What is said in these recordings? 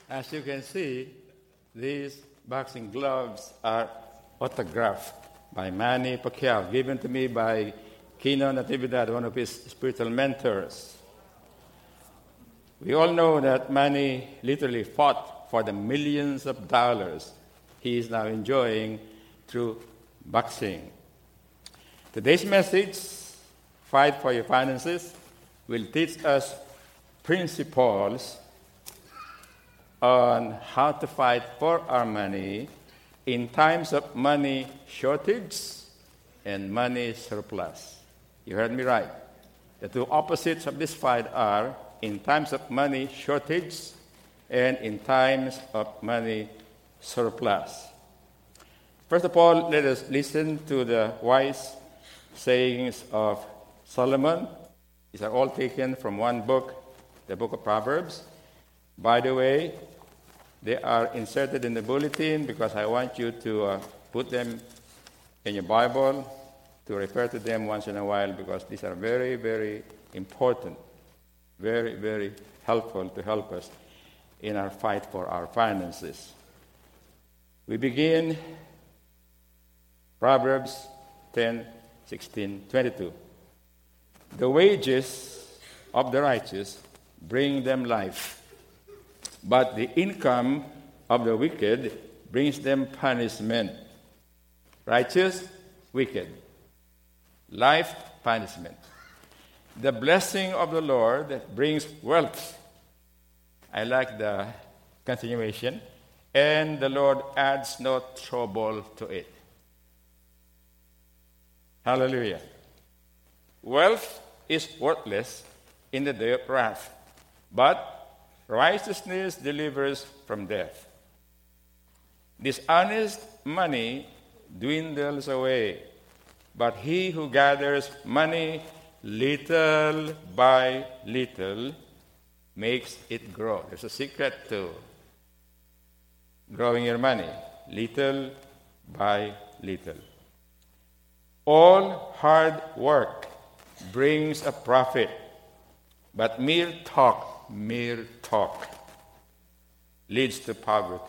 As you can see, these boxing gloves are autographed by Manny Pacquiao, given to me by Kino Natividad, one of his spiritual mentors. We all know that Manny literally fought for the millions of dollars he is now enjoying through boxing. Today's message, Fight for Your Finances, will teach us principles on how to fight for our money in times of money shortage and money surplus. You heard me right. The two opposites of this fight are in times of money shortage and in times of money surplus. First of all, let us listen to the wise sayings of Solomon. These are all taken from one book, the book of Proverbs. By the way, they are inserted in the bulletin because I want you to put them in your Bible to refer to them once in a while, because these are very, very important, very, very helpful to help us in our fight for our finances. We begin Proverbs 10:16-22. The wages of the righteous bring them life, but the income of the wicked brings them punishment. Righteous, wicked. Life, punishment. The blessing of the Lord brings wealth. I like the continuation. And the Lord adds no trouble to it. Hallelujah. Wealth is worthless in the day of wrath, but righteousness delivers from death. Dishonest money dwindles away, but he who gathers money little by little makes it grow. There's a secret to growing your money, little by little. All hard work brings a profit, but mere talk leads to poverty.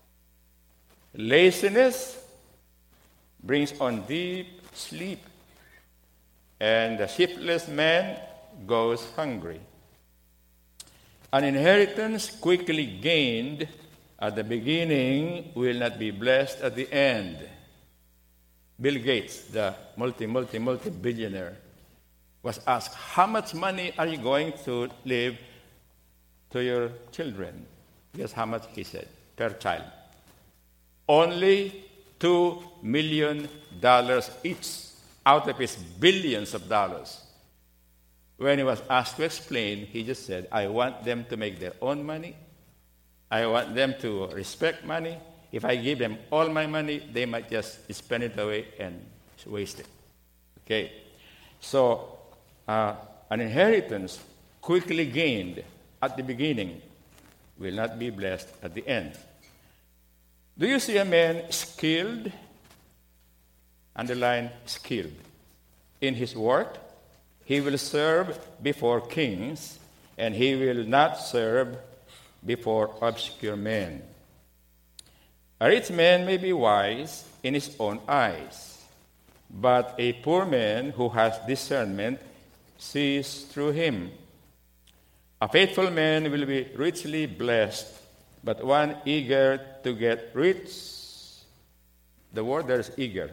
Laziness brings on deep sleep, and the shiftless man goes hungry. An inheritance quickly gained at the beginning will not be blessed at the end. Bill Gates, the multi-billionaire, was asked, how much money are you going to leave to your children? Guess how much he said, per child? Only $2 million each out of his billions of dollars. When he was asked to explain, he just said, I want them to make their own money. I want them to respect money. If I give them all my money, they might just spend it away and waste it. Okay? So, an inheritance quickly gained at the beginning will not be blessed at the end. Do you see a man skilled? Underline skilled. In his work, he will serve before kings, and he will not serve before obscure men. A rich man may be wise in his own eyes, but a poor man who has discernment sees through him. A faithful man will be richly blessed, but one eager to get rich, the word there is eager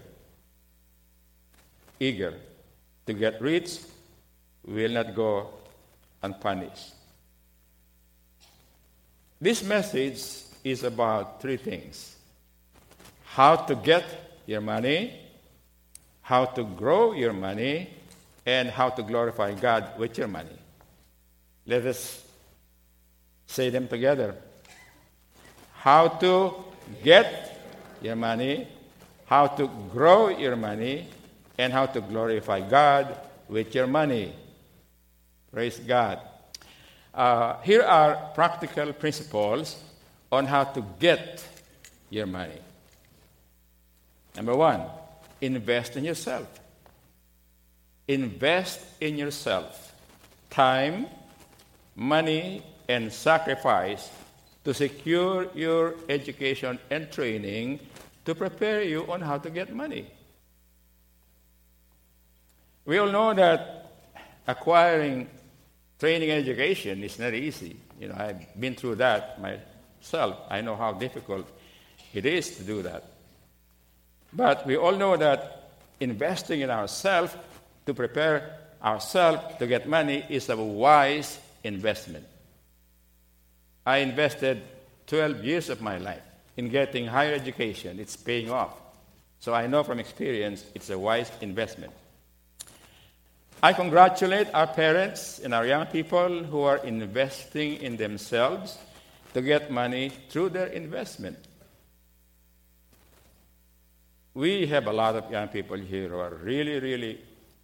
to get rich will not go unpunished. This message is about three things: how to get your money, how to grow your money, and how to glorify God with your money. Let us say them together. How to get your money, how to grow your money, and how to glorify God with your money. Praise God. Here are practical principles on how to get your money. Number one, invest in yourself. Invest in yourself. Time, money, and sacrifice to secure your education and training to prepare you on how to get money. We all know that acquiring training and education is not easy. I've been through that myself. I know how difficult it is to do that. But we all know that investing in ourselves to prepare ourselves to get money is a wise investment. I invested 12 years of my life in getting higher education. It's paying off. So I know from experience it's a wise investment. I congratulate our parents and our young people who are investing in themselves to get money through their investment. We have a lot of young people here who are really, really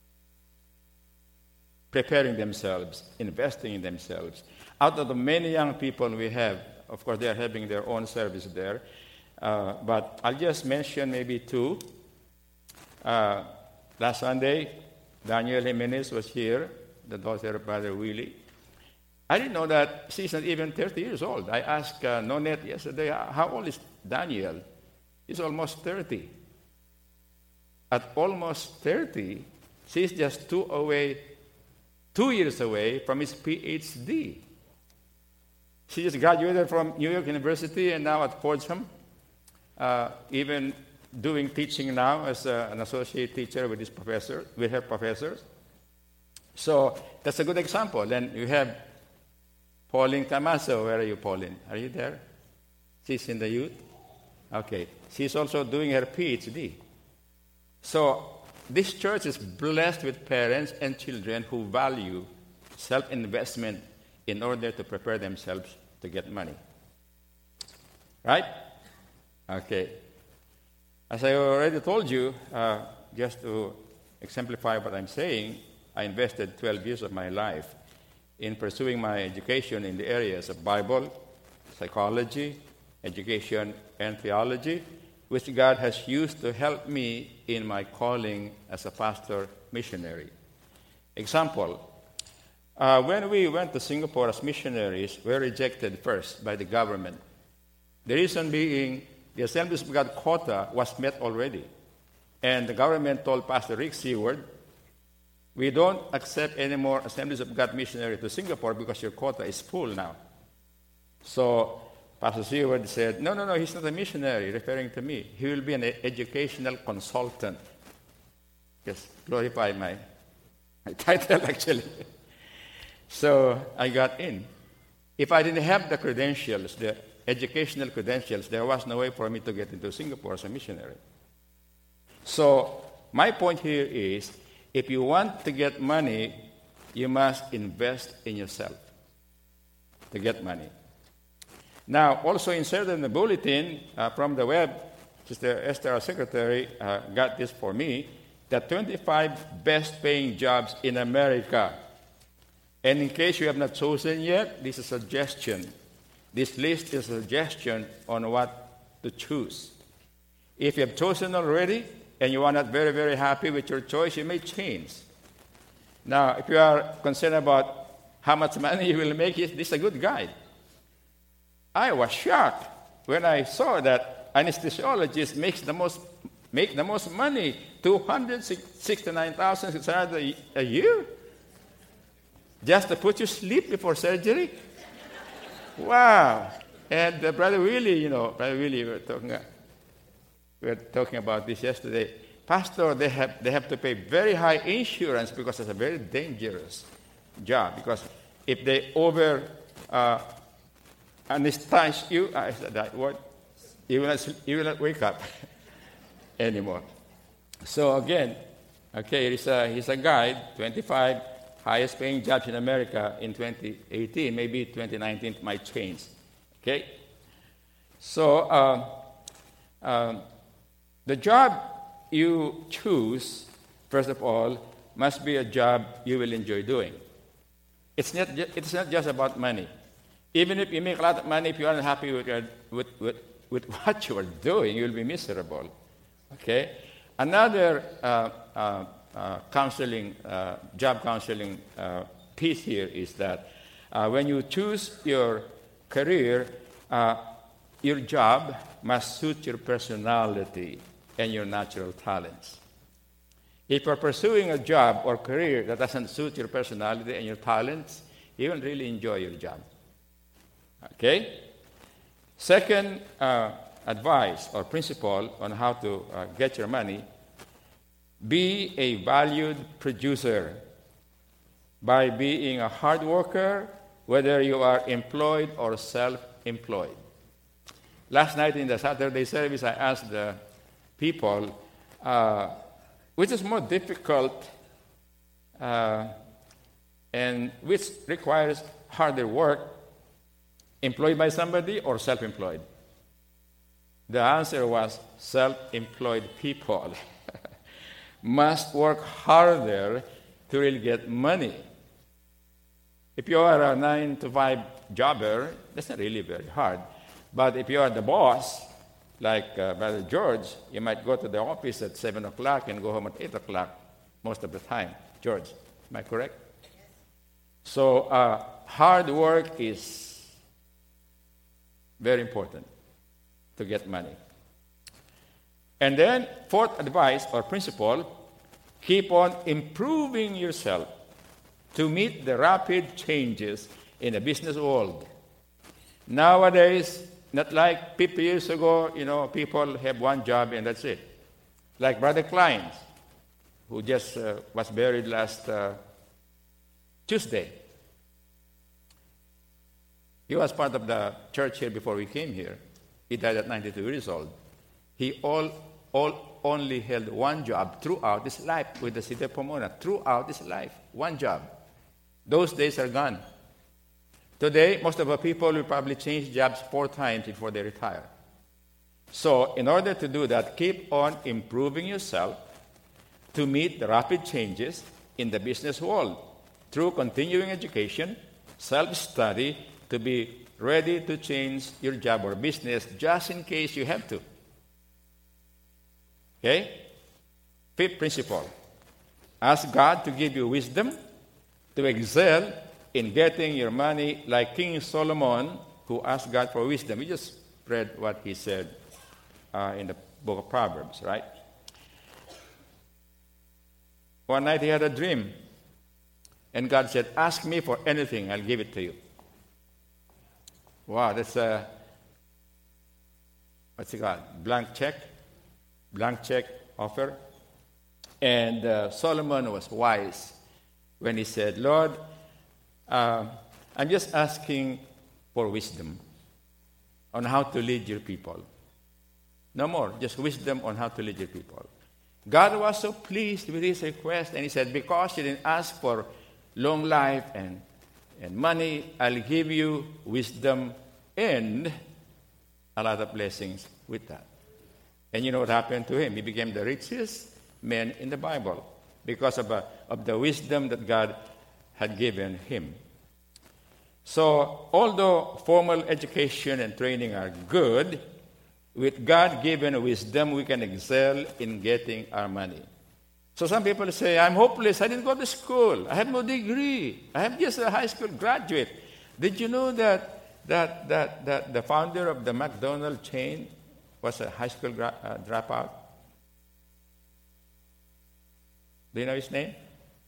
preparing themselves, investing in themselves. Out of the many young people we have, of course, they are having their own service there. But I'll just mention maybe two. Last Sunday, Daniel Jimenez was here, the daughter of Brother Willie. I didn't know that she's not even 30 years old. I asked Nonette yesterday, how old is Daniel? He's almost 30. At almost 30, she's just 2 years away from his PhD. She just graduated from New York University and now at Fordham, even doing teaching now as an associate teacher with her professors. So that's a good example. Then you have Pauline Tamaso. Where are you, Pauline? Are you there? She's in the youth? Okay. She's also doing her PhD. So this church is blessed with parents and children who value self-investment in order to prepare themselves to get money. Right? Okay. As I already told you, just to exemplify what I'm saying, I invested 12 years of my life in pursuing my education in the areas of Bible, psychology, education, and theology, which God has used to help me in my calling as a pastor missionary. Example, when we went to Singapore as missionaries, we were rejected first by the government. The reason being, the Assemblies of God quota was met already. And the government told Pastor Rick Seward, we don't accept any more Assemblies of God missionary to Singapore because your quota is full now. So Pastor Seward said, no, he's not a missionary, referring to me. He will be an educational consultant. Just glorify my title, actually. So I got in. If I didn't have the credentials, the educational credentials, there was no way for me to get into Singapore as a missionary. So my point here is, if you want to get money, you must invest in yourself to get money. Now, also inserted in the bulletin from the web, Sister Esther, our secretary, got this for me, the 25 best-paying jobs in America. And in case you have not chosen yet, this is a suggestion. This list is a suggestion on what to choose. If you have chosen already and you are not very, very happy with your choice, you may change. Now, if you are concerned about how much money you will make, this is a good guide. I was shocked when I saw that anesthesiologists make the most money, $269,600 a year, just to put you to sleep before surgery. Wow! And Brother Willie, we were talking about this yesterday. Pastor, they have to pay very high insurance because it's a very dangerous job. Because if they anesthetize you, I said that word, you will not wake up anymore. So again, okay, he's a guide, 25 highest paying jobs in America in 2018. Maybe 2019 might change. Okay? So the job you choose, first of all, must be a job you will enjoy doing. It's not just about money. Even if you make a lot of money, if you aren't happy with what you are doing, you'll be miserable. Okay? Another job counseling piece here is that when you choose your career, uh, your job must suit your personality and your natural talents. If you're pursuing a job or career that doesn't suit your personality and your talents, you won't really enjoy your job. Okay? Second advice or principle on how to get your money, be a valued producer by being a hard worker, whether you are employed or self-employed. Last night in the Saturday service, I asked the people, which is more difficult and which requires harder work, employed by somebody or self-employed? The answer was self-employed people must work harder to really get money. If you are a 9-to-5 jobber, that's not really very hard. But if you are the boss, like Brother George, you might go to the office at 7 o'clock and go home at 8 o'clock most of the time. George, am I correct? Yes. So hard work is very important to get money. And then, fourth advice or principle, keep on improving yourself to meet the rapid changes in the business world. Nowadays, not like 50 years ago, people have one job and that's it. Like Brother Klein, who just was buried last Tuesday. He was part of the church here before we came here. He died at 92 years old. He only held one job throughout his life with the city of Pomona. Throughout his life, one job. Those days are gone. Today, most of the people will probably change jobs 4 times before they retire. So, in order to do that, keep on improving yourself to meet the rapid changes in the business world through continuing education, self-study, to be ready to change your job or business just in case you have to. Okay? Fifth principle. Ask God to give you wisdom to excel in getting your money like King Solomon, who asked God for wisdom. We just read what he said in the book of Proverbs, right? One night he had a dream, and God said, ask me for anything, I'll give it to you. Wow, that's a, what's it called? Blank check offer. And Solomon was wise when he said, Lord, I'm just asking for wisdom on how to lead your people. No more, just wisdom on how to lead your people. God was so pleased with his request, and he said, because you didn't ask for long life and money, I'll give you wisdom and a lot of blessings with that. And you know what happened to him? He became the richest man in the Bible because of the wisdom that God had given him. So, although formal education and training are good, with God-given wisdom, we can excel in getting our money. So some people say, I'm hopeless, I didn't go to school, I have no degree, I am just a high school graduate. Did you know that the founder of the McDonald's chain was a high school dropout? Do you know his name?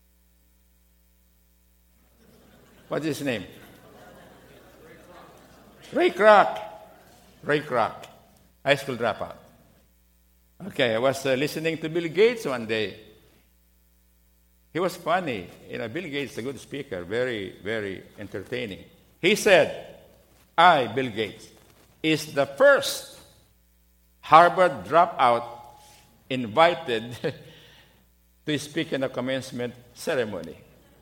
What's his name? Ray Kroc. High school dropout. Okay, I was listening to Bill Gates one day. He was funny. Bill Gates is a good speaker, very, very entertaining. He said, Bill Gates, is the first Harvard dropout invited to speak in a commencement ceremony.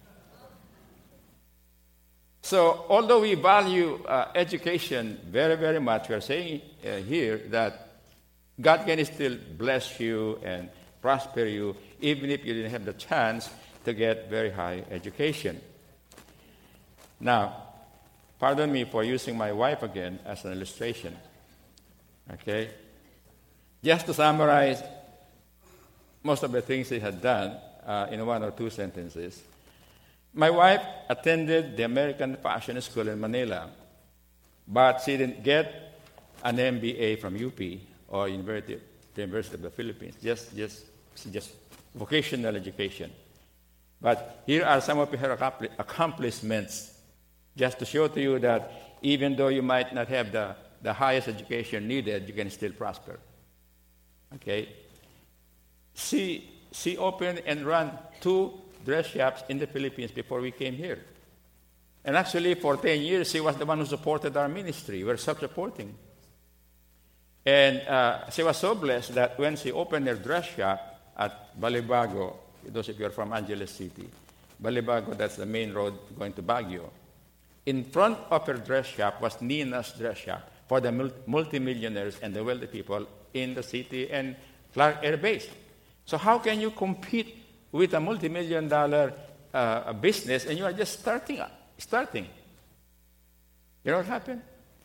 So, although we value education very, very much, we are saying here that God can still bless you and prosper you, even if you didn't have the chance to get very high education. Now, pardon me for using my wife again as an illustration. Okay? Just to summarize most of the things he had done in 1 or 2 sentences. My wife attended the American Fashion School in Manila. but she didn't get an MBA from UP or University of the Philippines. Just vocational education. But here are some of her accomplishments, just to show to you that even though you might not have the highest education needed, you can still prosper. Okay? She opened and ran 2 dress shops in the Philippines before we came here. And actually, for 10 years, she was the one who supported our ministry. We're self-supporting. And she was so blessed that when she opened her dress shop at Balibago, those of you are from Angeles City, Balibago, that's the main road going to Baguio. In front of her dress shop was Nina's dress shop for the multimillionaires and the wealthy people in the city and Clark Air Base. So how can you compete with a multi-million-dollar business and you are just starting? You know what happened?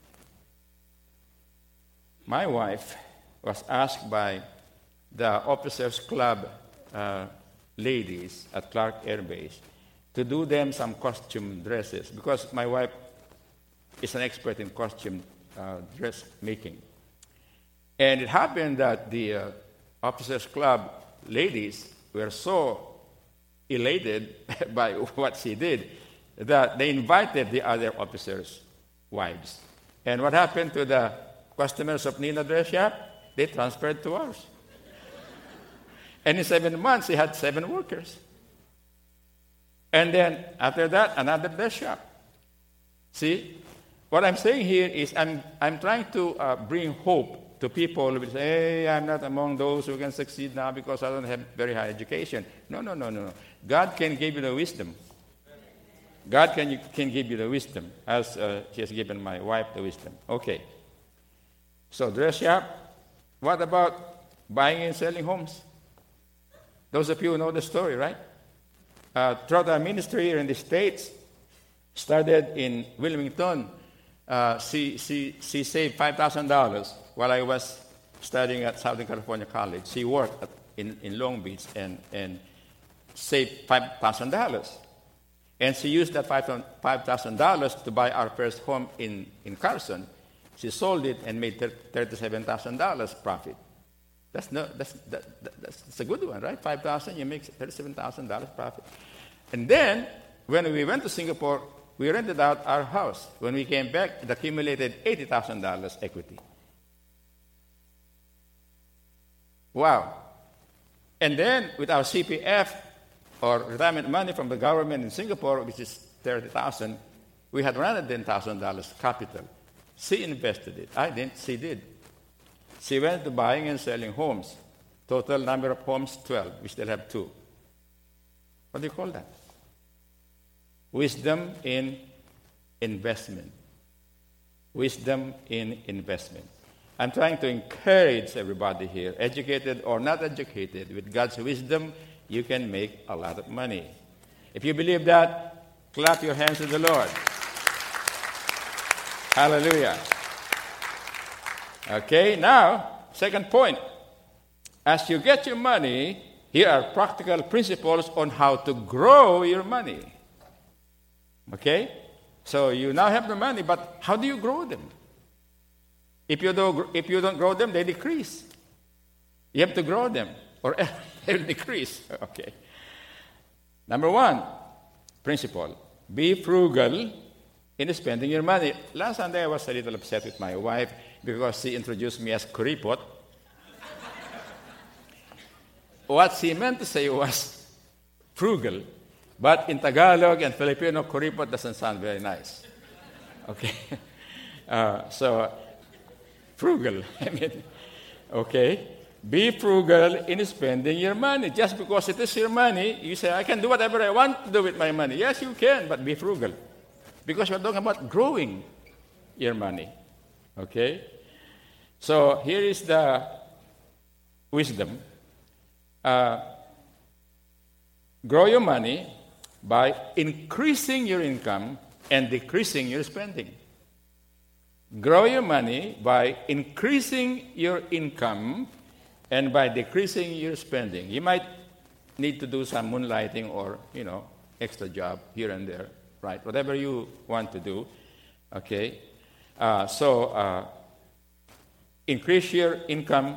My wife was asked by the Officers Club ladies at Clark Air Base to do them some costume dresses because my wife is an expert in costume dress making. And it happened that the Officers Club ladies were so elated by what she did that they invited the other officers' wives. And what happened to the customers of Nina Dress Shop? They transferred to ours. And in 7 months, they had 7 workers. And then after that, another dress shop. See, what I'm saying here is I'm trying to bring hope to people who say, hey, I'm not among those who can succeed now because I don't have very high education. No. God can give you the wisdom. God can give you the wisdom, as He has given my wife the wisdom. Okay. So dress shop. What about buying and selling homes? Those of you who know the story, right? Throughout our ministry here in the States, started in Wilmington. She saved $5,000 while I was studying at Southern California College. She worked in Long Beach and saved $5,000. And she used that $5,000 to buy our first home in Carson. She sold it and made $37,000 profit. That's a good one, right? $5,000, you make $37,000 profit. And then, when we went to Singapore, we rented out our house. When we came back, it accumulated $80,000 equity. Wow. And then, with our CPF, or retirement money from the government in Singapore, which is $30,000, we had $110,000 capital. She invested it. I didn't. She did. She went to buying and selling homes. Total number of homes, 12. We still have 2. What do you call that? Wisdom in investment. Wisdom in investment. I'm trying to encourage everybody here, educated or not educated, with God's wisdom, you can make a lot of money. If you believe that, clap your hands to the Lord. Hallelujah. Okay, now, second point. As you get your money, here are practical principles on how to grow your money. Okay? So you now have the money, but how do you grow them? If you don't grow them, they decrease. You have to grow them, or they'll decrease. Okay. Number 1, principle. Be frugal in spending your money. Last Sunday, I was a little upset with my wife because she introduced me as kuripot. What she meant to say was frugal, but in Tagalog and Filipino, kuripot doesn't sound very nice. Okay? So, frugal. Okay? Be frugal in spending your money. Just because it is your money, you say, I can do whatever I want to do with my money. Yes, you can, but be frugal. Because we're talking about growing your money. Okay? So, here is the wisdom. Grow your money by increasing your income and decreasing your spending. Grow your money by increasing your income and by decreasing your spending. You might need to do some moonlighting or, extra job here and there, right? Whatever you want to do, okay? So increase your income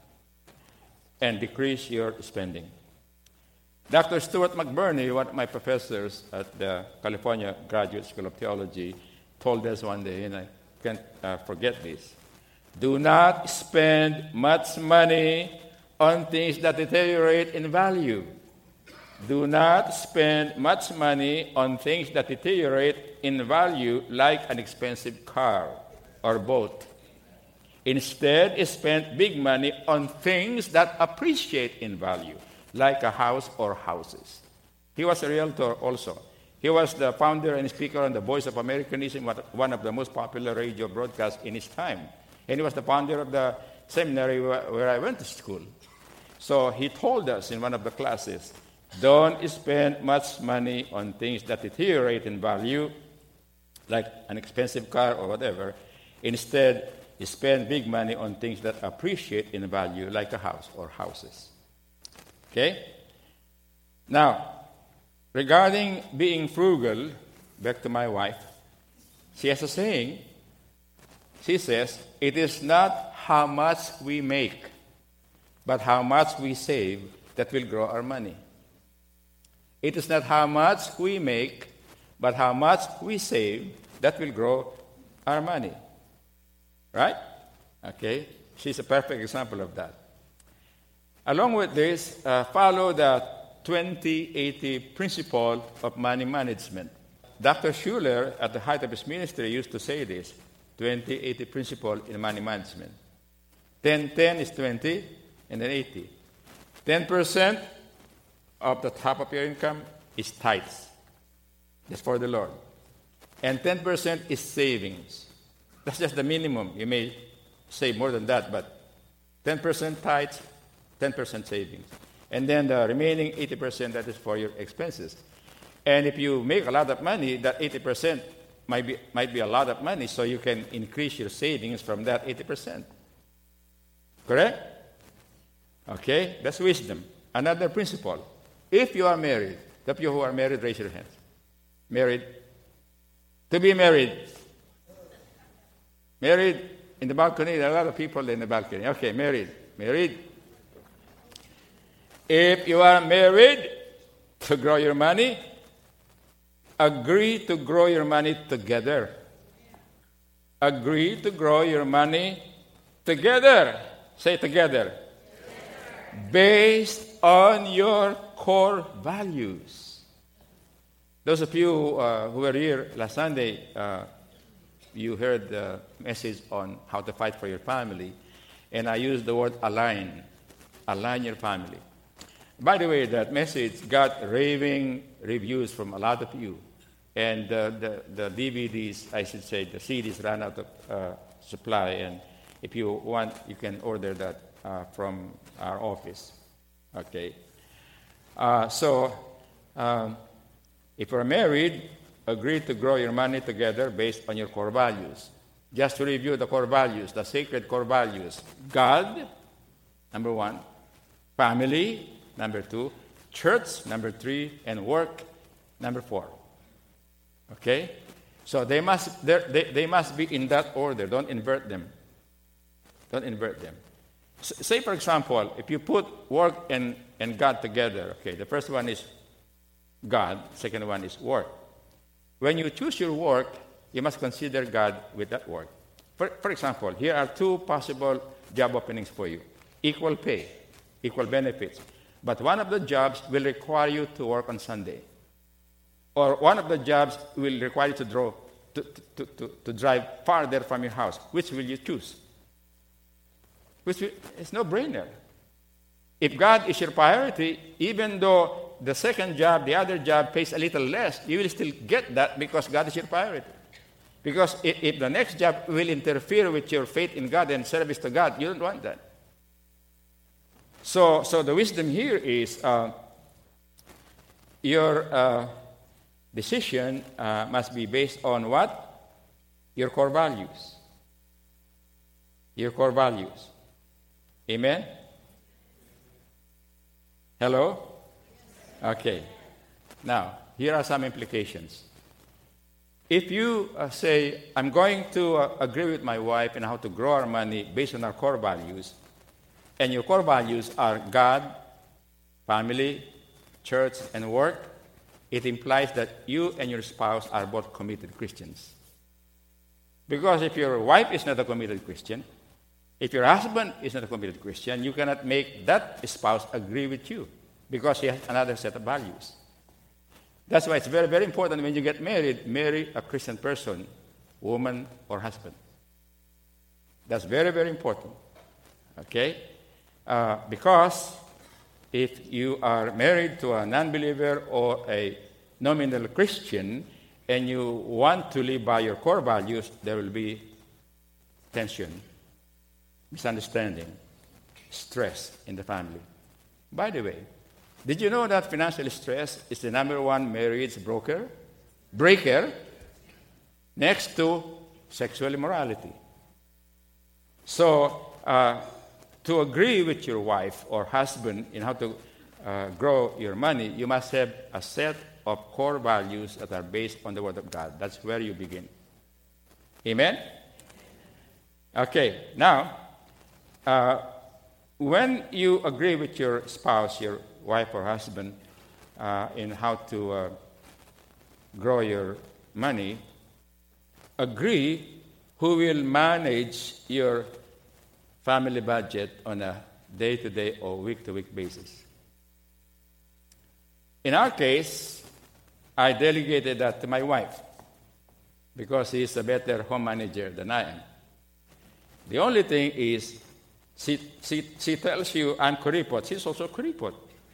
and decrease your spending. Dr. Stuart McBurney, one of my professors at the California Graduate School of Theology, told us one day, and I can't forget this: do not spend much money on things that deteriorate in value. Do not spend much money on things that deteriorate in value, like an expensive car or boat. Instead, spend big money on things that appreciate in value, like a house or houses. He was a realtor also. He was the founder and speaker on the Voice of Americanism, one of the most popular radio broadcasts in his time. And he was the founder of the seminary where I went to school. So he told us in one of the classes, don't spend much money on things that deteriorate in value, like an expensive car or whatever. Instead, spend big money on things that appreciate in value, like a house or houses. Okay? Now, regarding being frugal, back to my wife, she has a saying. She says, it is not how much we make, but how much we save that will grow our money. It is not how much we make, but how much we save that will grow our money. Right? Okay? She's a perfect example of that. Along with this, follow the 20-80 principle of money management. Dr. Schuller, at the height of his ministry, used to say this, 20-80 principle in money management. 10 is 20, and then 80. 10% of the top of your income is tithes. That's for the Lord. And 10% is savings. That's just the minimum. You may save more than that, but 10% tithes, 10% savings. And then the remaining 80%, that is for your expenses. And if you make a lot of money, that 80% might be a lot of money, so you can increase your savings from that 80%. Correct? Okay, that's wisdom. Another principle. If you are married, the of you who are married, raise your hands. Married. To be married. Married in the balcony. There are a lot of people in the balcony. Okay, married. Married. If you are married, to grow your money, agree to grow your money together. Agree to grow your money together. Say together. Based on your core values. Those of you who were here last Sunday, you heard the message on how to fight for your family. And I used the word align. Align your family. By the way, that message got raving reviews from a lot of you. And the DVDs, I should say, the CDs ran out of supply. And if you want, you can order that from our office. Okay. If you're married, agree to grow your money together based on your core values. Just to review the core values, the sacred core values. God, number 1. Family, number 2. Church, number 3. And work, number 4. Okay? So they must be in that order. Don't invert them. Don't invert them. Say, for example, if you put work and God together, okay, the first one is God, second one is work. When you choose your work, you must consider God with that work. For example, here are 2 possible job openings for you. Equal pay, equal benefits. But one of the jobs will require you to work on Sunday. Or one of the jobs will require you to drive farther from your house. Which will you choose? It's no brainer. If God is your priority, even though the second job, the other job pays a little less, you will still get that because God is your priority. Because if the next job will interfere with your faith in God and service to God, you don't want that. So the wisdom here is your decision must be based on what? Your core values. Your core values. Amen? Hello? Okay. Now, here are some implications. If you say, I'm going to agree with my wife in how to grow our money based on our core values, and your core values are God, family, church, and work, it implies that you and your spouse are both committed Christians. Because if your wife is not a committed Christian, if your husband is not a committed Christian, you cannot make that spouse agree with you because he has another set of values. That's why it's very, very important when you get married, marry a Christian person, woman or husband. That's very, very important. Okay? Because if you are married to a non-believer or a nominal Christian and you want to live by your core values, there will be tension, misunderstanding, stress in the family. By the way, did you know that financial stress is the number one marriage breaker next to sexual immorality? So, to agree with your wife or husband in how to grow your money, you must have a set of core values that are based on the Word of God. That's where you begin. Amen? Okay, now, when you agree with your spouse, your wife or husband, in how to grow your money, agree who will manage your family budget on a day-to-day or week-to-week basis. In our case, I delegated that to my wife because she is a better home manager than I am. The only thing is, she tells you I'm kuripot. She's also kuripot.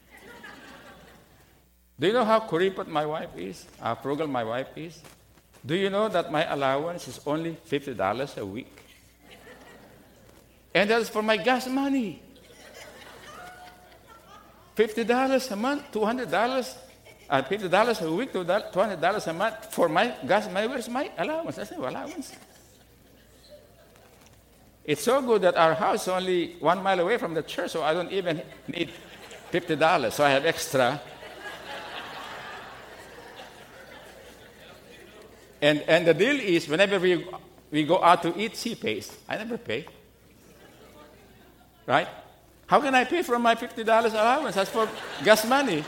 Do you know how kuripot my wife is? How frugal my wife is? Do you know that my allowance is only $50 a week? And that's for my gas money. $50 a month, $200, $50 a week, $200 a month for my gas money. Where's my allowance? That's no allowance. It's so good that our house is only 1 mile away from the church, so I don't even need $50, so I have extra. And the deal is, whenever we go out to eat, she pays. I never pay. Right? How can I pay for my $50 allowance? That's for gas money.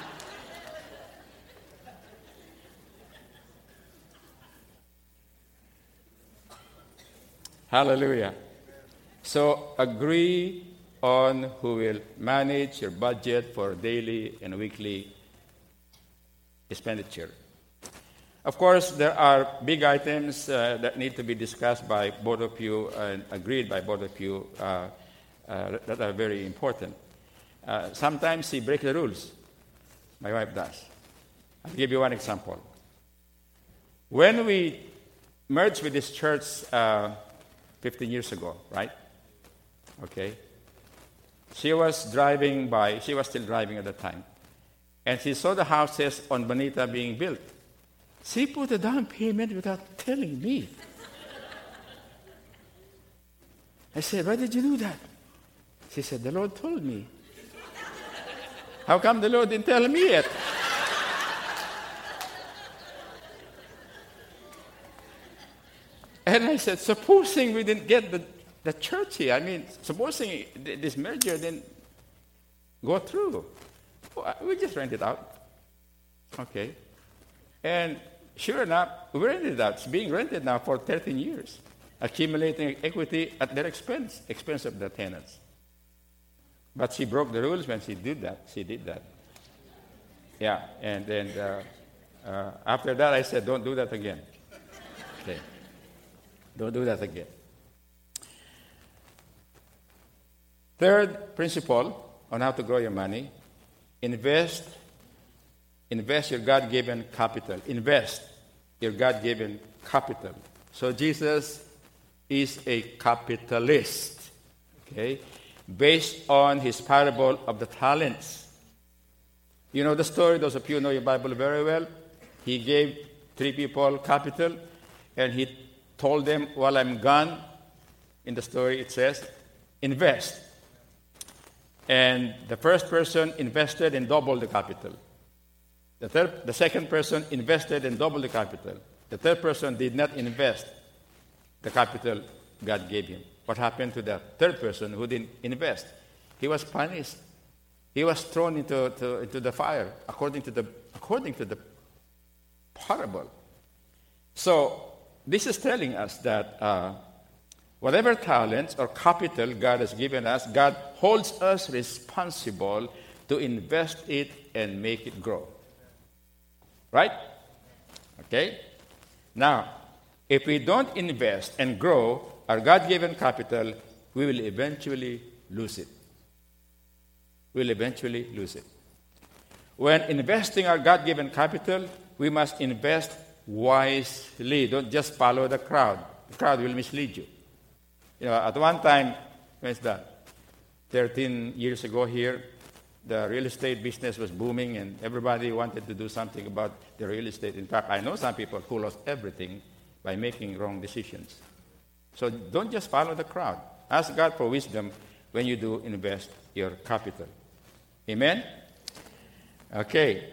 Hallelujah. So agree on who will manage your budget for daily and weekly expenditure. Of course, there are big items that need to be discussed by both of you and agreed by both of you that are very important. Sometimes she breaks the rules. My wife does. I'll give you one example. When we merged with this church 15 years ago, right? Okay. She was still driving at the time. And she saw the houses on Bonita being built. She put a down payment without telling me. I said, why did you do that? She said, the Lord told me. How come the Lord didn't tell me yet? And I said, supposing we didn't get the church here, I mean, supposing this merger didn't go through, we just rent it out. Okay. And sure enough, we rented it out. It's being rented now for 13 years, accumulating equity at their expense of the tenants. But she broke the rules when she did that. Yeah, and then after that I said, don't do that again. Okay. Don't do that again. Third principle on how to grow your money, invest your God-given capital. Invest your God-given capital. So Jesus is a capitalist, okay, based on his parable of the talents. You know the story, those of you who know your Bible very well. He gave 3 people capital, and he told them, while I'm gone, in the story it says, invest. And the first person invested and doubled the capital. The second person invested and doubled the capital. The third person did not invest the capital God gave him. What happened to the third person who didn't invest? He was punished. He was thrown into the fire, according to the parable. So this is telling us that whatever talents or capital God has given us, God holds us responsible to invest it and make it grow. Right? Okay? Now, if we don't invest and grow our God-given capital, we will eventually lose it. We'll eventually lose it. When investing our God-given capital, we must invest wisely. Don't just follow the crowd. The crowd will mislead you. You know, at one time, when is that? 13 years ago here, the real estate business was booming and everybody wanted to do something about the real estate. In fact, I know some people who lost everything by making wrong decisions. So don't just follow the crowd. Ask God for wisdom when you do invest your capital. Amen? Okay.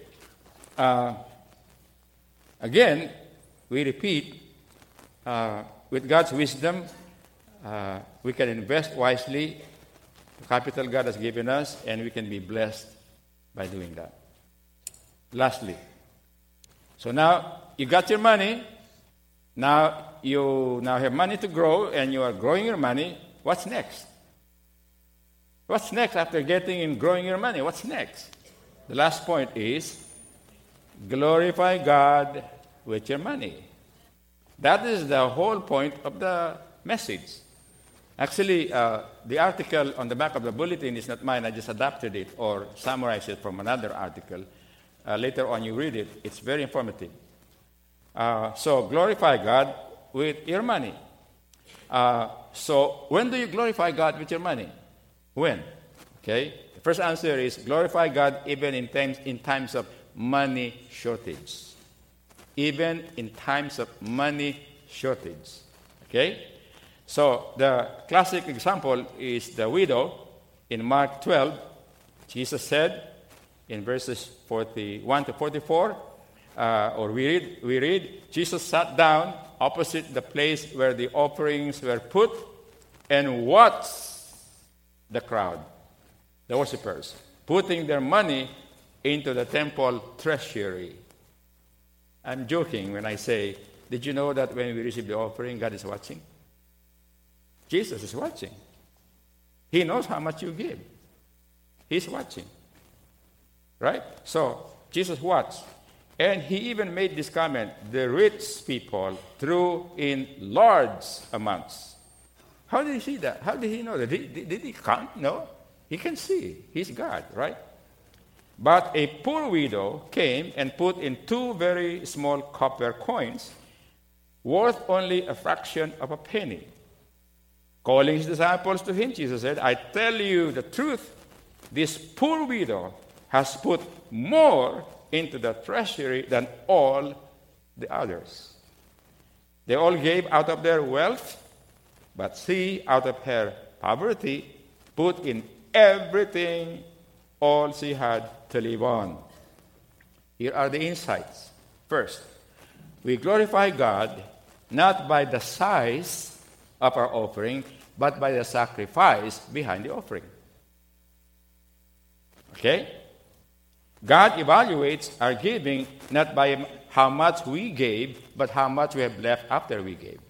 Again, we repeat, with God's wisdom, we can invest wisely the capital God has given us, and we can be blessed by doing that. Lastly, so now you got your money. Now you have money to grow, and you are growing your money. What's next? What's next after getting and growing your money? What's next? The last point is glorify God with your money. That is the whole point of the message. Actually, the article on the back of the bulletin is not mine. I just adapted it or summarized it from another article. Later on, you read it. It's very informative. So glorify God with your money. So when do you glorify God with your money? When? Okay. The first answer is glorify God even in times of money shortage. Even in times of money shortage. Okay? So the classic example is the widow in Mark 12. Jesus said in verses 41 to 44, or we read, Jesus sat down opposite the place where the offerings were put and watched the crowd, the worshippers, putting their money into the temple treasury. I'm joking when I say, did you know that when we receive the offering, God is watching? Jesus is watching. He knows how much you give. He's watching. Right? So, Jesus watched. And he even made this comment, the rich people threw in large amounts. How did he see that? How did he know that? Did he count? No. He can see. He's God, right? But a poor widow came and put in 2 very small copper coins, worth only a fraction of a penny. Calling his disciples to him, Jesus said, I tell you the truth, this poor widow has put more into the treasury than all the others. They all gave out of their wealth, but she, out of her poverty, put in everything, all she had to live on. Here are the insights. First, we glorify God not by the size of our offering, but by the sacrifice behind the offering. Okay? God evaluates our giving not by how much we gave, but how much we have left after we gave.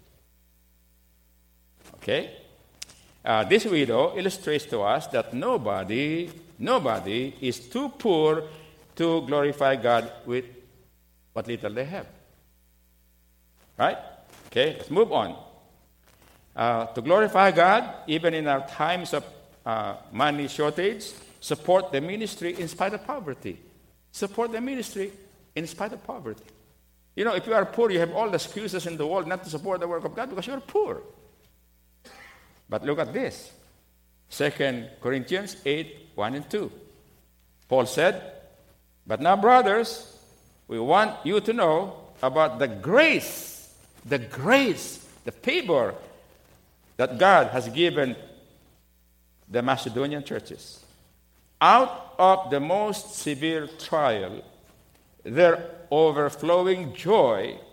Okay? This widow illustrates to us that nobody is too poor to glorify God with what little they have. Right? Okay, let's move on. To glorify God, even in our times of money shortage, support the ministry in spite of poverty. Support the ministry in spite of poverty. You know, if you are poor, you have all the excuses in the world not to support the work of God because you are poor. But look at this. 2 Corinthians 8, 1 and 2. Paul said, but now, brothers, we want you to know about the grace, the favor that God has given the Macedonian churches. Out of the most severe trial, their overflowing joy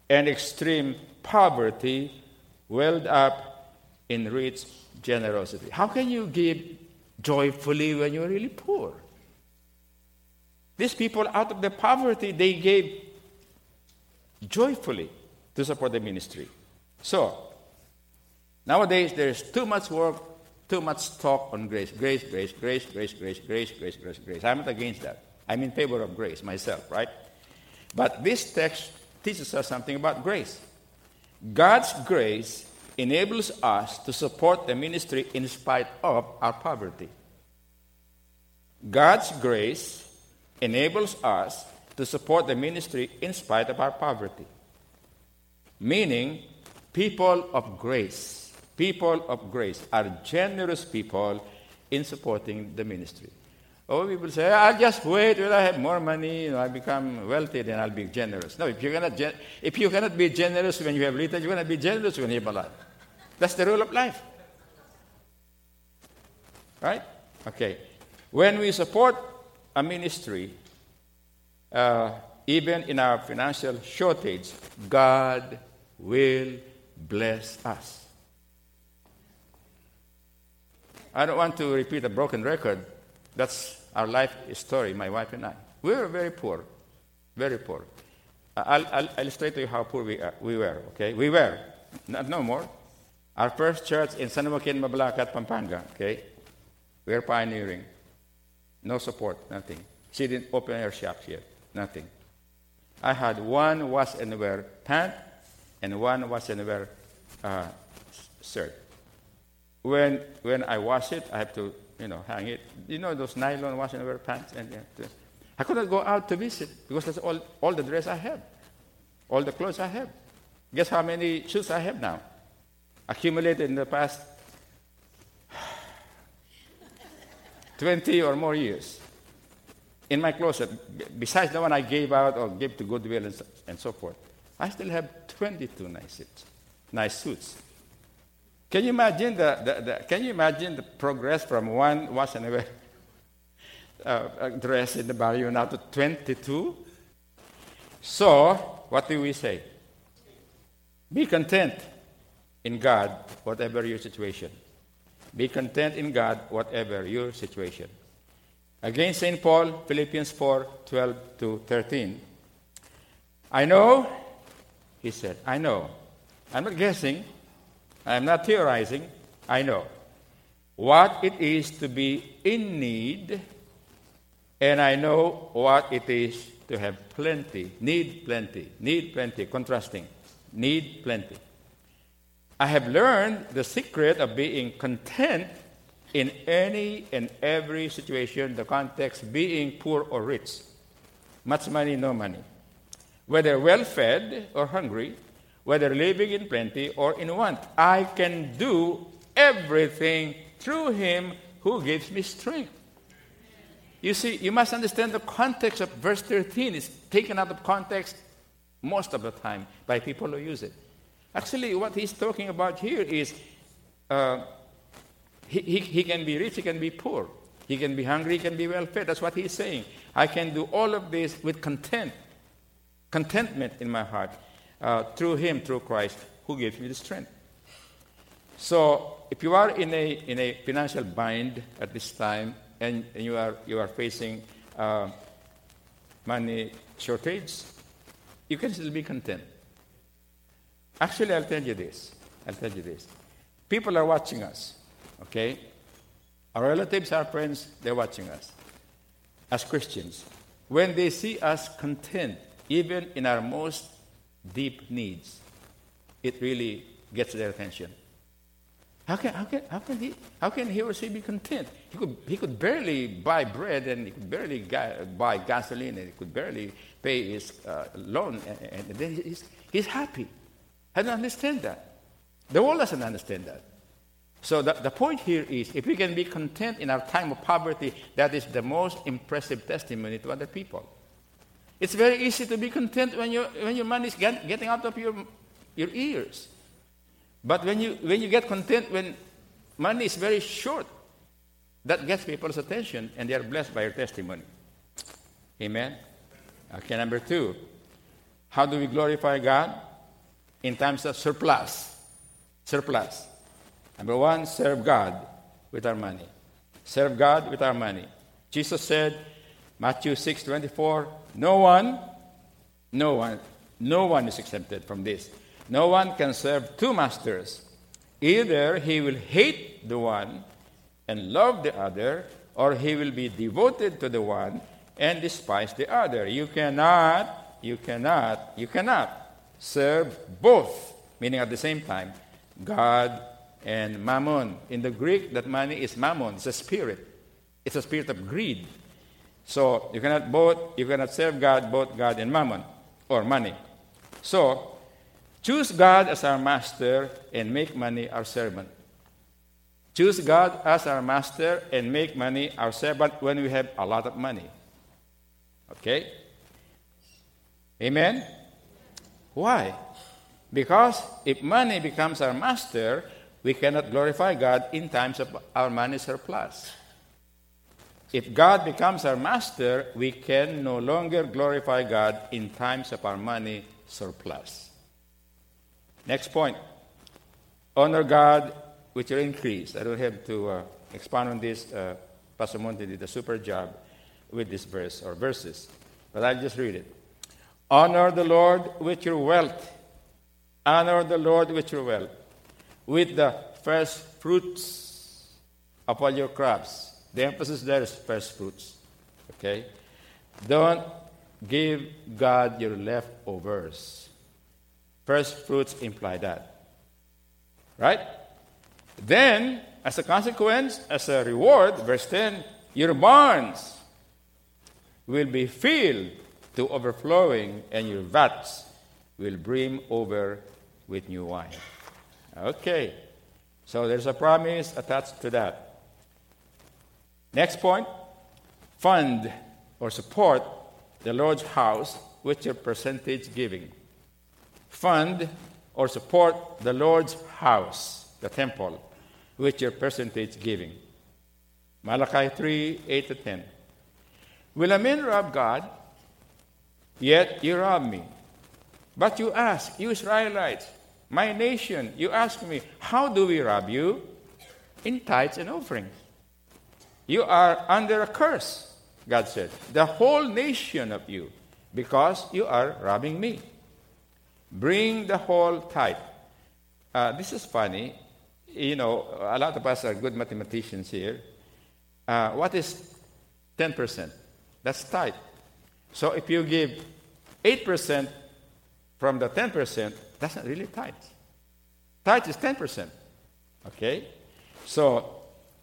and extreme poverty welled up in rich generosity. How can you give joyfully when you're really poor? These people, out of the poverty, they gave joyfully to support the ministry. So, nowadays there's too much work, too much talk on grace. Grace, grace, grace, grace, grace, grace, grace, grace, grace. I'm not against that. I'm in favor of grace myself, right? But this text teaches us something about grace. God's grace enables us to support the ministry in spite of our poverty. God's grace enables us to support the ministry in spite of our poverty. Meaning, people of grace are generous people in supporting the ministry. Oh, people say, I'll just wait till I have more money, I'll become wealthy, then I'll be generous. No, if you cannot be generous when you have little, you're going to be generous when you have a lot. That's the rule of life. Right? Okay. When we support a ministry, even in our financial shortage, God will bless us. I don't want to repeat a broken record. That's our life story, my wife and I. We were very poor, very poor. I'll illustrate to you how poor we were, okay? We were, not no more. Our first church in San Joaquin, Mabalacat, Pampanga, okay? We were pioneering. No support, nothing. She didn't open her shops yet, nothing. I had one wash and wear pant and one wash and wear shirt. When I wash it, I have to, hang it. You know those nylon wash and wear pants? And I couldn't go out to visit because that's all the dress I have, all the clothes I have. Guess how many shoes I have now? Accumulated in the past 20 or more years in my closet, besides the one I gave out or gave to Goodwill and so forth. I still have 22 nice suits. Can you imagine the progress from one wash and wear dress in the barrio now to 22? So, what do we say? Be content in God, whatever your situation. Be content in God, whatever your situation. Again, St. Paul, Philippians 4:12-13. I know, he said, I know. I'm not guessing. I'm not theorizing. I know what it is to be in need, and I know what it is to have plenty. Need plenty, contrasting. Need plenty. I have learned the secret of being content in any and every situation, the context being poor or rich, much money, no money, whether well-fed or hungry, whether living in plenty or in want. I can do everything through him who gives me strength. You see, you must understand the context of verse 13. It's taken out of context most of the time by people who use it. Actually, what he's talking about here is he can be rich, he can be poor. He can be hungry, he can be well-fed. That's what he's saying. I can do all of this with contentment in my heart through him, through Christ, who gives me the strength. So, if you are in a financial bind at this time and you are facing money shortage, you can still be content. Actually, I'll tell you this. People are watching us, okay? Our relatives, our friends, they're watching us. As Christians, when they see us content, even in our most deep needs, it really gets their attention. How can he or she be content? He could barely buy bread, and he could barely buy gasoline, and he could barely pay his loan, and then he's happy. I don't understand that. The world doesn't understand that. So the point here is, if we can be content in our time of poverty, that is the most impressive testimony to other people. It's very easy to be content when your money is getting out of your ears. But when you get content when money is very short, that gets people's attention, and they are blessed by your testimony. Amen? Okay, number 2. How do we glorify God? in times of surplus. Surplus. Number one, serve God with our money. Serve God with our money. Jesus said, Matthew 6:24, no one is exempted from this. No one can serve two masters. Either he will hate the one and love the other, or he will be devoted to the one and despise the other. You cannot serve both, meaning at the same time, God and mammon. In the Greek, that money is mammon. It's a spirit. It's a spirit of greed. So you cannot serve God, both God and mammon, or money. So choose God as our master and make money our servant. Choose God as our master and make money our servant when we have a lot of money. Okay? Amen? Why? Because if money becomes our master, we cannot glorify God in times of our money surplus. If God becomes our master, we can no longer glorify God in times of our money surplus. Next point. Honor God with your increase. I don't have to expound on this. Pastor Monte did a super job with this verse or verses. But I'll just read it. Honor the Lord with your wealth. Honor the Lord with your wealth. With the first fruits of all your crops. The emphasis there is first fruits. Okay? Don't give God your leftovers. First fruits imply that. Right? Then, as a consequence, as a reward, verse 10, your barns will be filled to overflowing, and your vats will brim over with new wine. Okay. So there's a promise attached to that. Next point, fund or support the Lord's house with your percentage giving. Fund or support the Lord's house, the temple, with your percentage giving. Malachi 3:8-10. Will a man rob God? Yet you rob me. But you ask, you Israelites, my nation, you ask me, how do we rob you? In tithes and offerings. You are under a curse, God said, the whole nation of you, because you are robbing me. Bring the whole tithe. This is funny. You know, a lot of us are good mathematicians here. What is 10%? That's tithe. So if you give 8% from the 10%, that's not really tithe. Tithe is 10%. Okay? So,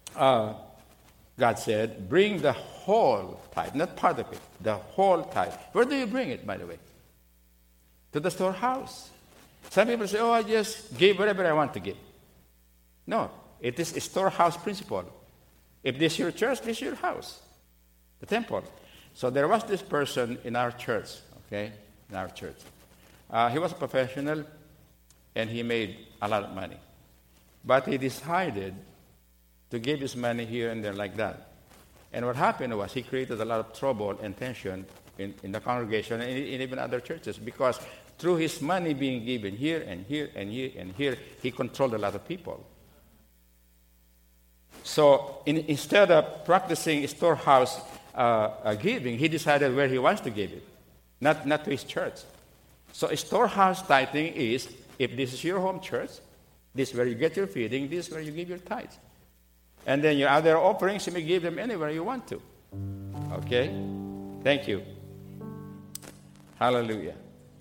God said, bring the whole tithe, not part of it, the whole tithe. Where do you bring it, by the way? To the storehouse. Some people say, I just give whatever I want to give. No, it is a storehouse principle. If this is your church, this is your house, the temple. So there was this person in our church, okay, in our church. He was a professional, and he made a lot of money. But he decided to give his money here and there like that. And what happened was he created a lot of trouble and tension in the congregation and in even other churches, because through his money being given here and here and here and here, he controlled a lot of people. So instead of practicing storehouse giving, he decided where he wants to give it, not to his church. So storehouse tithing is, if this is your home church, this is where you get your feeding, this is where you give your tithes. And then your other offerings, you may give them anywhere you want to. Okay? Thank you. Hallelujah.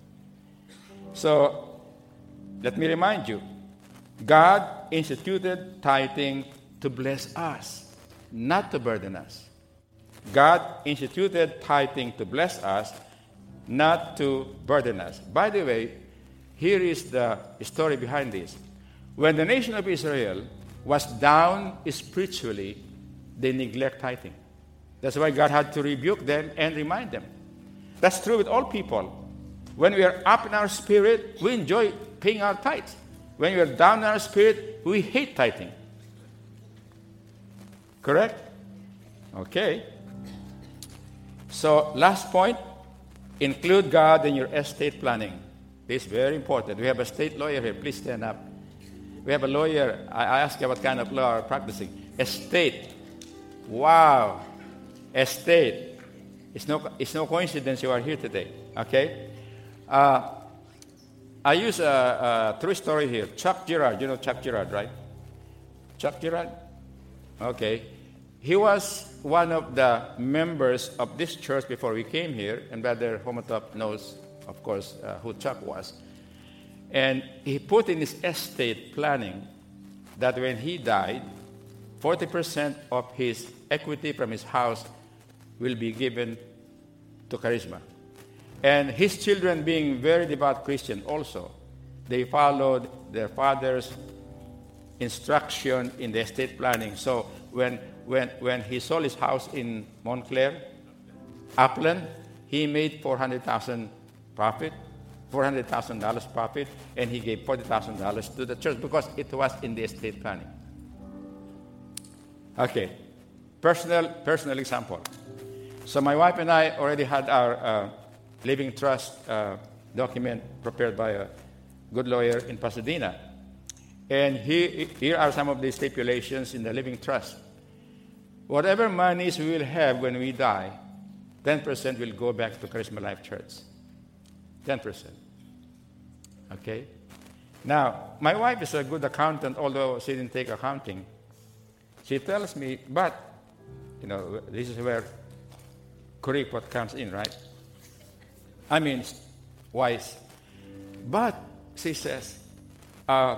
So, let me remind you, God instituted tithing to bless us, not to burden us. God instituted tithing to bless us, not to burden us. By the way, here is the story behind this. When the nation of Israel was down spiritually, they neglect tithing. That's why God had to rebuke them and remind them. That's true with all people. When we are up in our spirit, we enjoy paying our tithes. When we are down in our spirit, we hate tithing. Correct? Okay. So, last point, include God in your estate planning. This is very important. We have a state lawyer here. Please stand up. We have a lawyer. I asked you what kind of law are practicing. Estate. Wow. Estate. It's no coincidence you are here today. Okay? I use a true story here. Chuck Girard. You know Chuck Girard, right? Chuck Girard? Okay. He was one of the members of this church before we came here, and Brother Homotop knows, of course, who Chuck was. And he put in his estate planning that when he died, 40% of his equity from his house will be given to Charisma. And his children, being very devout Christian also, they followed their father's instruction in the estate planning. So when he sold his house in Montclair, Upland, he made $400,000 profit, and he gave $40,000 to the church because it was in the estate planning. Okay, personal example. So my wife and I already had our living trust document prepared by a good lawyer in Pasadena. And here are some of the stipulations in the living trust. Whatever monies we will have when we die, 10% will go back to Charisma Life Church. 10%. Okay? Now, my wife is a good accountant, although she didn't take accounting. She tells me, but, this is where Kuripot comes in, right? I mean, wise. But, she says, a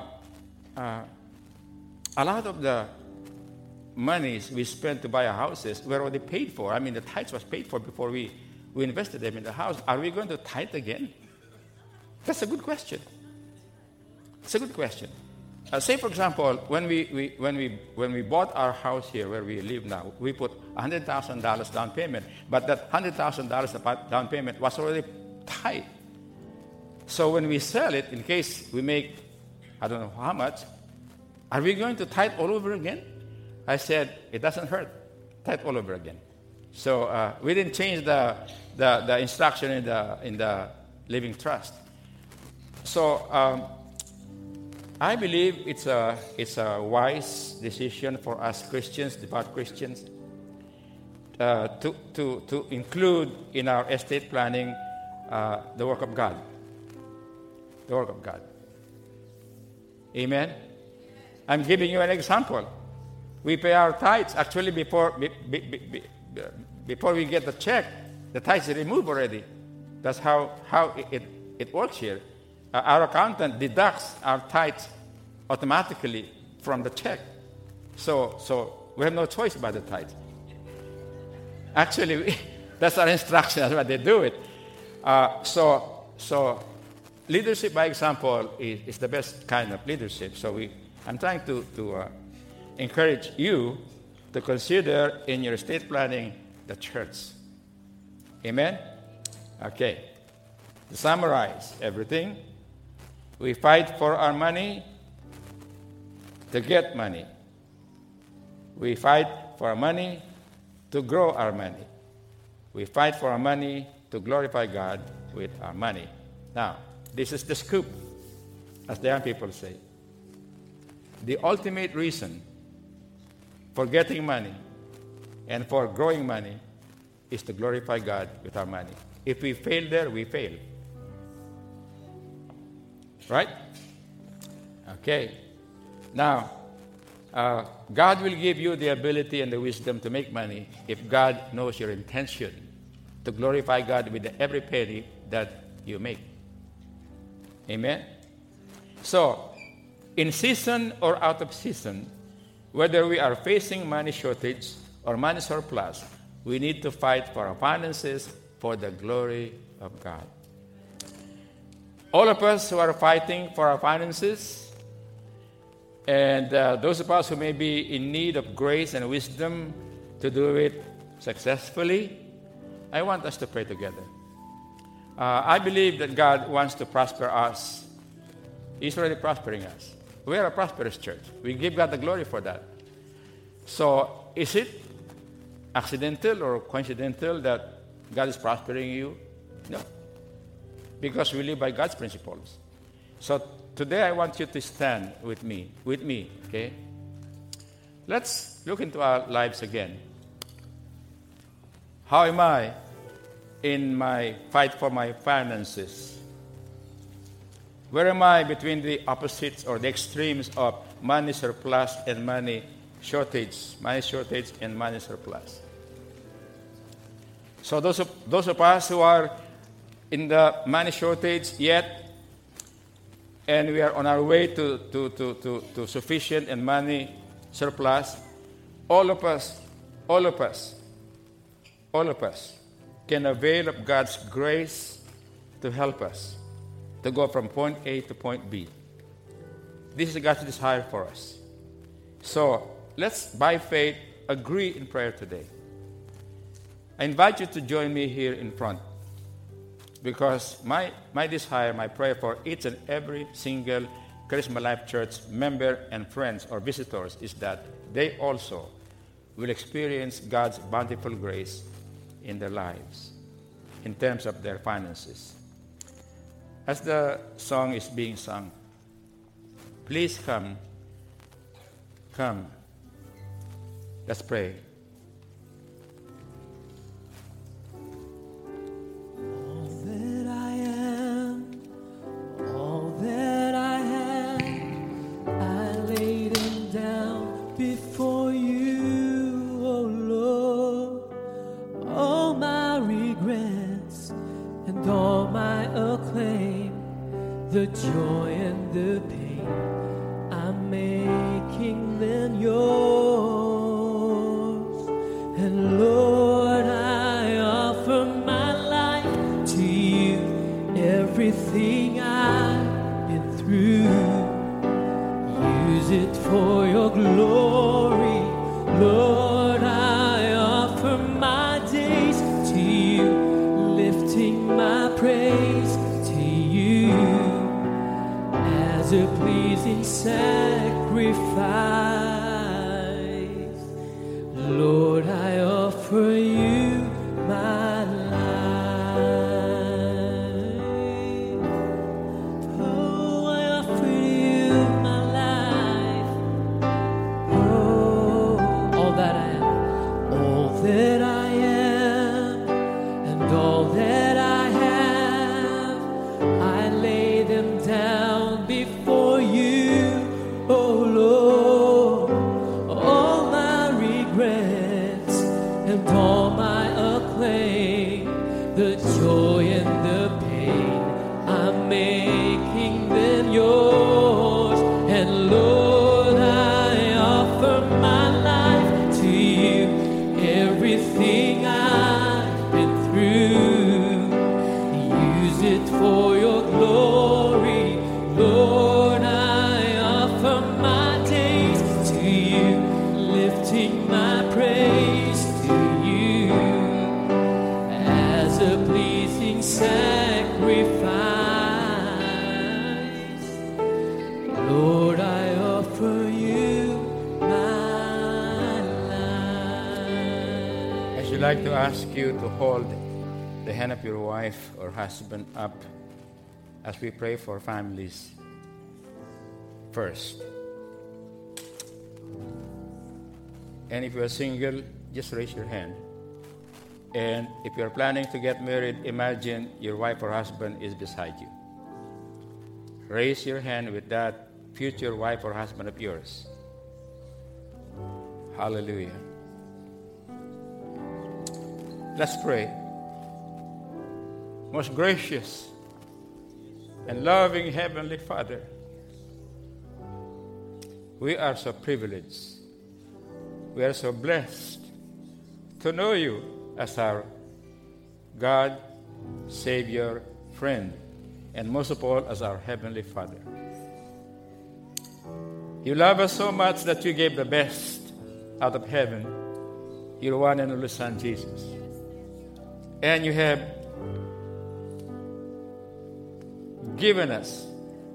lot of the monies we spent to buy our houses were already paid for. I mean, the tithes was paid for before we invested them in the house. Are we going to tithe again? That's a good question. It's a good question. Say, for example, when we bought our house here where we live now, we put $100,000 down payment, but that $100,000 down payment was already tithe. So when we sell it, in case we make, I don't know how much, are we going to tithe all over again? I said, it doesn't hurt. Tithe all over again. So we didn't change the instruction in the living trust. So I believe it's a wise decision for us Christians, devout Christians, to include in our estate planning the work of God. The work of God. Amen? I'm giving you an example. We pay our tithes. Actually, before we get the check, the tithes are removed already. That's how it works here. Our accountant deducts our tithes automatically from the check. So we have no choice about the tithes. Actually, that's our instruction. That's why they do it. So leadership by example is the best kind of leadership. So I'm trying to encourage you to consider in your estate planning the church. Amen? Okay. To summarize everything, we fight for our money to get money. We fight for our money to grow our money. We fight for our money to glorify God with our money. Now, this is the scoop, as the young people say. The ultimate reason for getting money and for growing money is to glorify God with our money. If we fail there, we fail. Right? Okay. Now, God will give you the ability and the wisdom to make money if God knows your intention to glorify God with every penny that you make. Amen? So, in season or out of season, whether we are facing money shortage or money surplus, we need to fight for our finances for the glory of God. All of us who are fighting for our finances, and those of us who may be in need of grace and wisdom to do it successfully, I want us to pray together. I believe that God wants to prosper us. He's already prospering us. We are a prosperous church. We give God the glory for that. So, is it accidental or coincidental that God is prospering you? No. because we live by God's principles. So today I want you to stand with me, okay? Let's look into our lives again. How am I in my fight for my finances? Where am I between the opposites or the extremes of money surplus and money shortage and money surplus? So those of us who are in the money shortage yet, and we are on our way to sufficient and money surplus, all of us can avail of God's grace to help us to go from point A to point B. This is God's desire for us. So let's, by faith, agree in prayer today. I invite you to join me here in front, because my desire, my prayer for each and every single Charisma Life Church member and friends or visitors is that they also will experience God's bountiful grace in their lives in terms of their finances. As the song is being sung, please come. Let's pray. The joy and the pain I'm making them yours. And Lord, I offer my life to you. Everything I've been through, use it for your glory. Lord, I offer my days to you, lifting my praise to you as a pleasing sacrifice. Lord, I offer you my life. Oh, I offer you my life. Oh, all that I am, all that I am, and all that I have, I lay them down before you, oh Lord. All my regrets and all my acclaim, the joy and the pain, I'm making them yours. And Lord, I offer my life to you. Everything I've been through, use it for your glory. Lord, I offer my days to you, lifting my praise to you as a pleasing sacrifice. Lord, I offer you my life. I should like to ask you to hold the hand of your wife or husband up as we pray for families first. And if you are single, just raise your hand. And if you are planning to get married, imagine your wife or husband is beside you. Raise your hand with that future wife or husband of yours. Hallelujah. Let's pray. Most gracious and loving Heavenly Father, we are so privileged. We are so blessed to know you as our God, Savior, friend, and most of all as our Heavenly Father. You love us so much that you gave the best out of heaven, your one and only Son, Jesus. And you have given us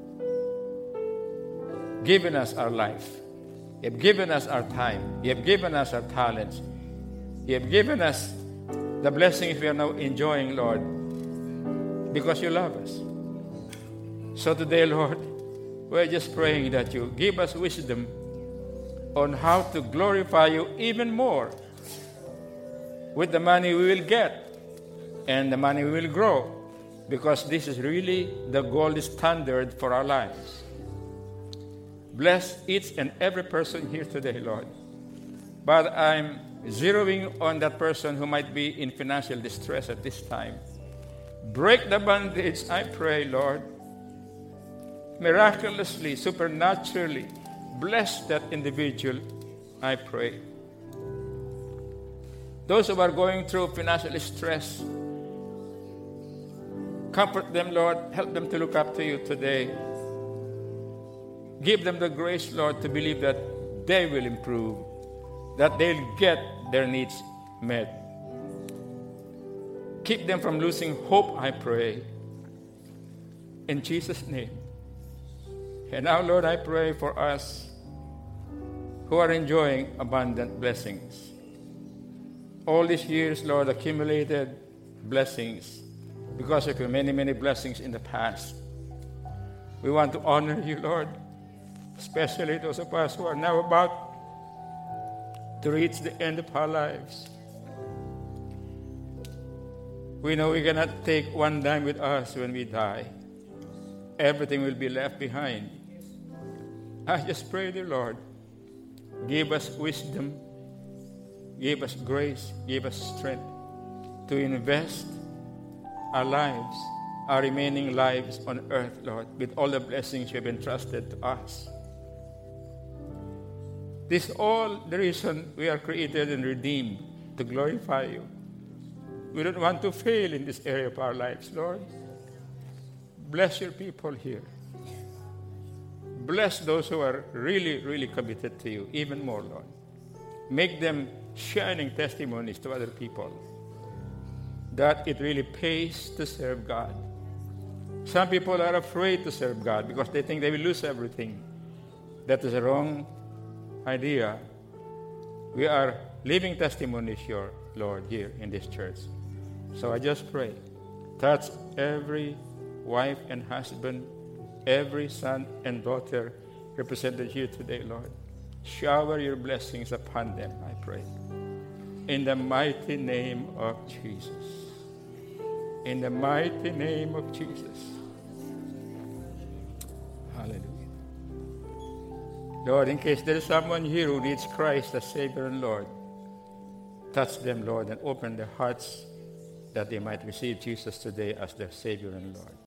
our life. You have given us our time. You have given us our talents. You have given us the blessings we are now enjoying, Lord, because you love us. So today, Lord, we're just praying that you give us wisdom on how to glorify you even more with the money we will get and the money we will grow, because this is really the gold standard for our lives. Bless each and every person here today, Lord. But I'm zeroing on that person who might be in financial distress at this time. Break the bondage, I pray, Lord. Miraculously, supernaturally, bless that individual, I pray. Those who are going through financial stress, comfort them, Lord. Help them to look up to you today. Give them the grace, Lord, to believe that they will improve, that they'll get their needs met. Keep them from losing hope, I pray. In Jesus' name. And now, Lord, I pray for us who are enjoying abundant blessings. All these years, Lord, accumulated blessings because of your many, many blessings in the past. We want to honor you, Lord, especially those of us who are now about to reach the end of our lives. We know we cannot take one dime with us when we die. Everything will be left behind. I just pray, dear Lord, give us wisdom, give us grace, give us strength to invest our lives, our remaining lives on earth, Lord, with all the blessings you have entrusted to us. This is all the reason we are created and redeemed, to glorify you. We don't want to fail in this area of our lives, Lord. Bless your people here. Bless those who are really, really committed to you, even more, Lord. Make them shining testimonies to other people that it really pays to serve God. Some people are afraid to serve God because they think they will lose everything. That is a wrong idea. We are living testimonies here, Lord, here in this church. So I just pray, touch every wife and husband, every son and daughter represented here today, Lord. Shower your blessings upon them, I pray. In the mighty name of Jesus. In the mighty name of Jesus. Hallelujah. Lord, in case there is someone here who needs Christ as Savior and Lord, touch them, Lord, and open their hearts that they might receive Jesus today as their Savior and Lord.